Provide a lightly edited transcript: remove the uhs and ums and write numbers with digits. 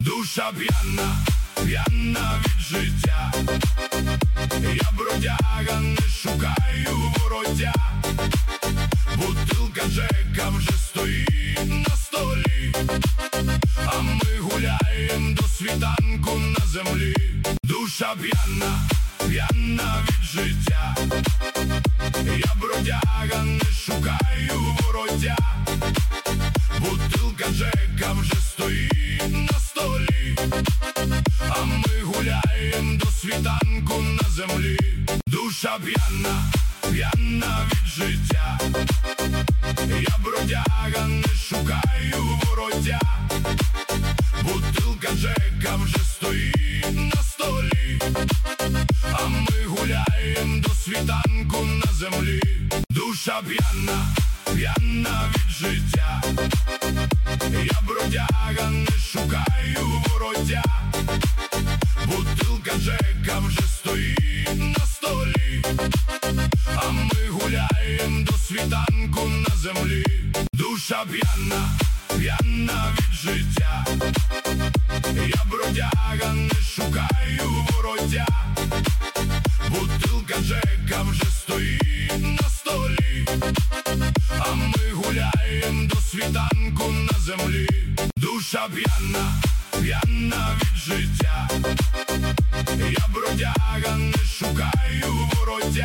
душа п'яна, п'яна від життя. Я бродяга, не шукаю вороття. Бутилка Джека вже стоїть на столі, а ми гуляєм до світанку на землі. Душа п'яна, п'яна від життя. Я бродяга, не шукаю вороття. Бутилка Джека вже стоїть на столі, а ми гуляєм до світанку на землі. Душа п'яна, п'яна від життя. Я бродяга, не шукаю вороття. Бутилка Джека вже стоїть на столі, а ми гуляєм до світанку на землі. Душа п'яна, п'яна від життя. Я бродяга, не шукаю вороття. Бутилка Джека вже стоїть на столі, а ми гуляєм до світанку на землі. Душа п'яна, п'яна від життя. Я бродяга, не шукаю вороття. Бутилка Джека вже стоїть на столі, а ми гуляєм до світанку на землі. Душа п'яна, п'яна від життя. Я бродяга, не шукаю вороття.